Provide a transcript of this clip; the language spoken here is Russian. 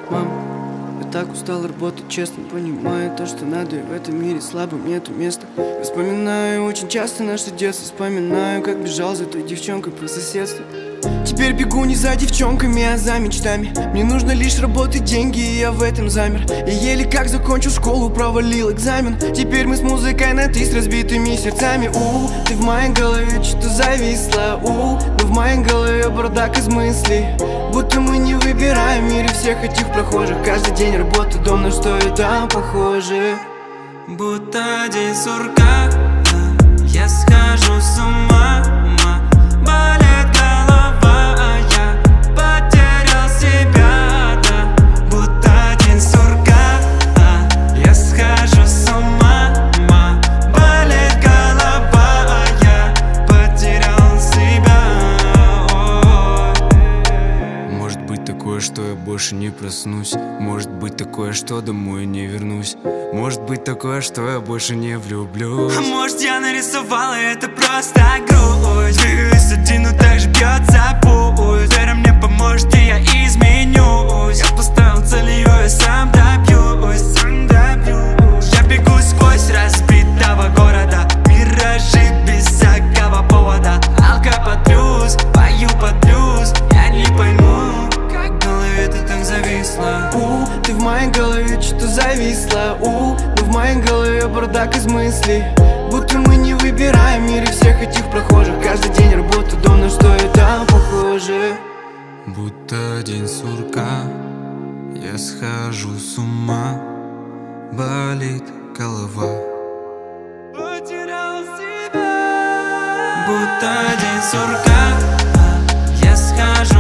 Мам, я так устал работать, честно понимаю то, что надо, и в этом мире слабым нету места. Вспоминаю очень часто наше детство, вспоминаю, как бежал за той девчонкой по соседству. Теперь бегу не за девчонками, а за мечтами. Мне нужно лишь работать, деньги, и я в этом замер. Я еле как закончил школу, провалил экзамен. Теперь мы с музыкой на «ты» с разбитыми сердцами. Ты в моей голове что-то зависла. Но в моей голове бардак из мыслей. Будто мы не выбираем в мире всех этих прохожих. Каждый день работа, дом, на что это похоже. Будто день сурка, я схожу с ума. Болит голова, а я потерял себя, да. Будто день сурка, я схожу с ума. Болит голова, а я потерял себя. Может быть такое, что я больше не проснусь. Может быть такое, что домой не вернусь. Может быть такое, что я больше не влюблюсь. А может я нарисовала это просто грусть. Двигаюсь один, но так же бьется пульс. Вера мне поможет, и я изменюсь. Я поставил цель, ее я сам добьюсь. Я бегу сквозь разбитого города. Миражи без всякого повода. Алка под плюс, пою под блюз. Я не пойму, как в голове ты так зависла. Ты в моей голове что-то зависла. Но в моей голове бардак из мыслей. Будто мы не выбираем в мире всех этих прохожих. Каждый день работа, дом, на что это похоже. Будто день сурка, я схожу с ума. Болит голова, потерял себя. Будто день сурка, я схожу